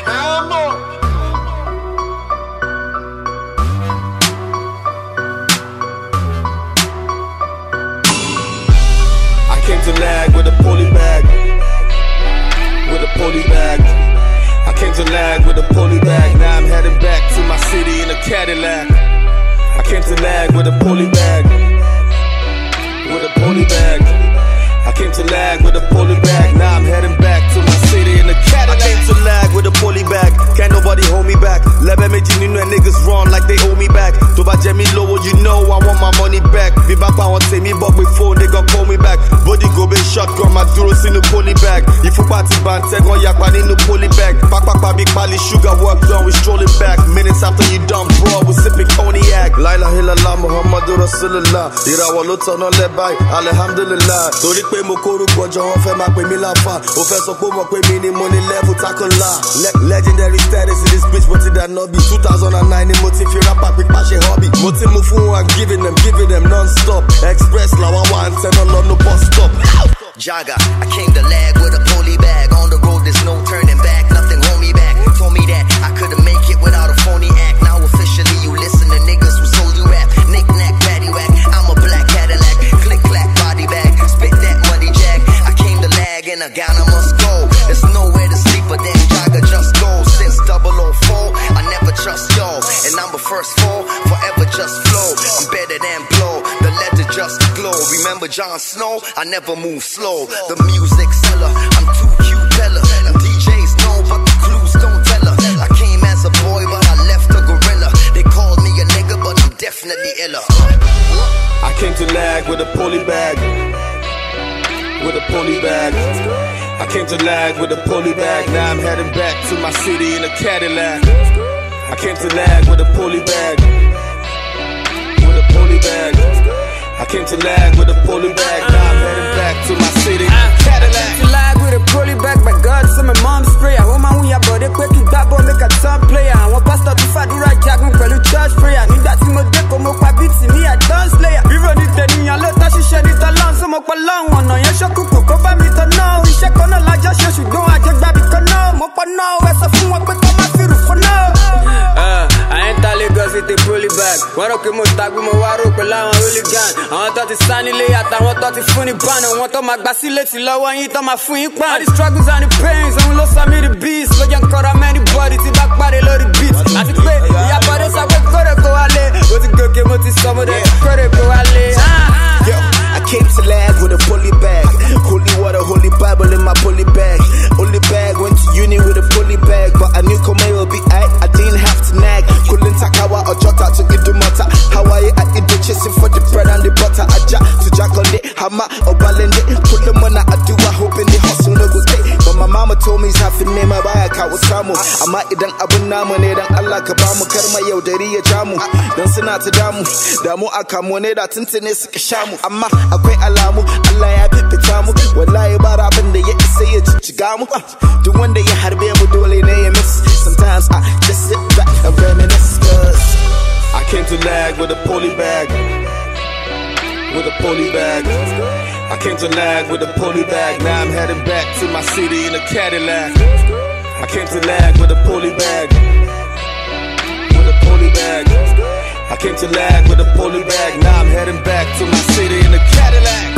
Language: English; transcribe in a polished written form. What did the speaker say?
I came to lag with a poly bag. With a poly bag. I came to lag with a poly bag. Now I'm heading back to my city in a Cadillac. I came to lag with a poly bag. With a poly bag. I came to lag with a poly bag. Now I'm heading back to my city in a Cadillac. I came to lag with a poly bag. Can't nobody hold me back. Lebe meji ninu and niggas run like they owe me back. To ba jemi lowo, you know I want my money back. Be back I want take me but with phone they gon' call me back. Body go be shotgun, my duro in the poly bag. If you party band, take on yakpa in the poly bag. Pack big pali sugar work done, we strolling back. Minutes after you done, bro, we sipping cognac. La ilaha illallah, Muhammadur Rasulullah. Ira walo tono lebay, alhamdulillah. Tori pe mo koru bojo, on fe ma pe mi la fa. O fe so po mo pe mi ni money level takola. Legendary status in this bitch, what did that not be? 2009 in motif, you rap up with passion hobby. Motif move I'm giving them non-stop. Express lawa one, send on no bus stop. Jaga, I came to lag with a poly bag. On the road, there's no turning back. Nothing hold me back. Told me that I couldn't make it without a phony act. Now officially you listen to niggas who sold you rap. Knick-knack, paddywhack. I'm a black Cadillac. Click-clack, body bag. Spit that money jack. I came to lag and again I must go. There's nowhere to sleep but then Jaga just go. Since 004, I never trust y'all. And I'm a first fall, forever just flow. I'm better than blow. The letter just glow. Remember Jon Snow? I never move slow. The music seller, I'm too cute, Bella. And DJs know, but the clues don't tell her. I came as a boy, but I left a gorilla. They called me a nigga, but I'm definitely iller. I came to lag with a poly bag. With a poly bag. I came to lag with a poly bag. Now I'm heading back to my city in a Cadillac. I came to lag with a poly bag. With a poly bag. I came to lag with a poly bag. Now I'm heading back to my city in a Cadillac. To lag with a poly bag, my God, so my mom's prayer. Oh my, we are body quick, you got boy, make a top player. I want pastor to fight the right jack, me call you church prayer. Need that in my deck, come up, I beat me, I dance player. We run it, then me, I let that she shed it along. So much long one, no, you should cook, cover me to know. We check on the large, just you don't, I just grab it, no. Mopa no, as a fool, but I'm a fear for now. I ain't a Lagos with a poly bag. Waro ke mo tag mo waro pe la won hooligan. Àwọn tó ti sá nílé àtàwọn tó ti fún ní ban. Àwọn tó máa gbà sí létí lọ́wọ́ yín tó máa fún yín pan. All the struggles and the pains, òun ló sọ mí the beast. Ló jẹ́ ń kọ́ra anybody tí bá pàdé lórí beat. Àti pé ìyàbọ̀dé sọ pé kórè kó wálé. Mo ti gòkè mo ti sọ mo dé kórè kó wálé. Yo, I came to lag with a poly bag. Holy water, holy Bible in my poly bag. Only bag, went to uni with a poly bag. But I knew Kome would be aight, I didn't have to nag. Couldn't takawa or jota to give the matter. Hawaii, I eat the chasing for the bread and the butter. I jack to jack on it, hammer or balende. Pull them when I do, I hope in the hustle no good day. But my mama told me it's half in name, I buy a cow with Samu. I might eat an abunama, and Allah Kabamu, Karma Yoderi Jamu. Don't send out to Damu. Damu Akamone, that Tintinis Kashamu. Ama, I quit Alamu, Allah ya Pipitamu. When lie about up in the yet say it Chigamu. The one day you had to be able to do it, miss. Sometimes I just sit back and reminisce, cause I came to lag with a poly bag. With a poly bag. I came to lag with a poly bag. Now I'm heading back to my city in a Cadillac. I came to lag with a poly bag. With a poly bag. I came to lag with a poly bag. Now I'm heading back to my city in a Cadillac.